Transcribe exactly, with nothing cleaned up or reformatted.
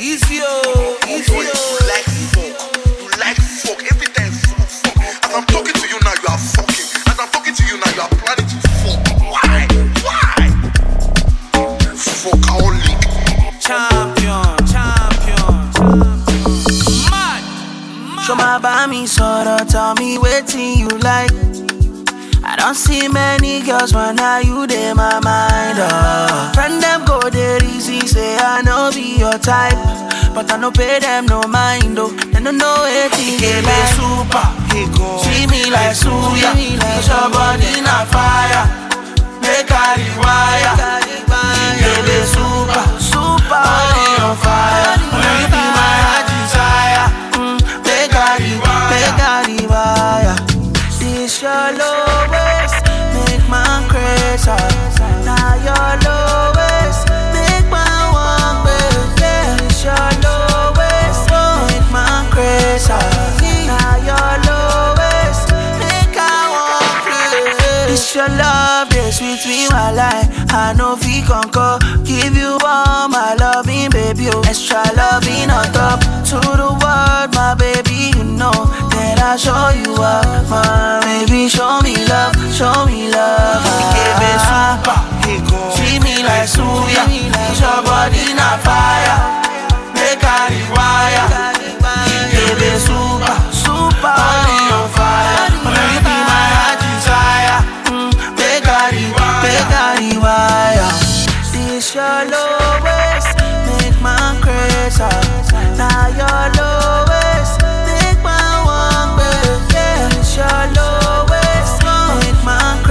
Easy, oh, easy, You like fuck. You like fuck. Every time fuck, fuck. As I'm talking to you now, you are fucking. As I'm talking to you now, you are planning to fuck. Why? Why? Fuckaholic. Champion, champion, champion. Mad, mad. Show my bami sorrow, tell me waiting you like. I don't see many girls, but now you dey my mind. Oh. Friend them go there easy, say I know be your type, but I no pay them no mind. Oh, they don't know anything. Give me super, see me like suya. Cause your body na fire, make I rewire. Give me super, super, body on fire. You be my heart desire. Mm, make I rewire, make I rewire. This your lowest, make man crazy. Now your lowest, make man want better. This your lowest, make man crazy. Now your lowest, make I want better. This your love, this sweet me my life. I know fi conquer, give you all my loving, baby. Oh, extra loving on top to the world, my baby. You know that I show you up, my baby. Show me love, show me love. Give me super, treat me like suya. Cause your body na fire, make I rewire. Give me super, super, body on fire. You be my heart desire. Mm, make I rewire, make I rewire. This your lowest, make man crazy. Now your lowest, make man want better. This your lowest, make man crazy.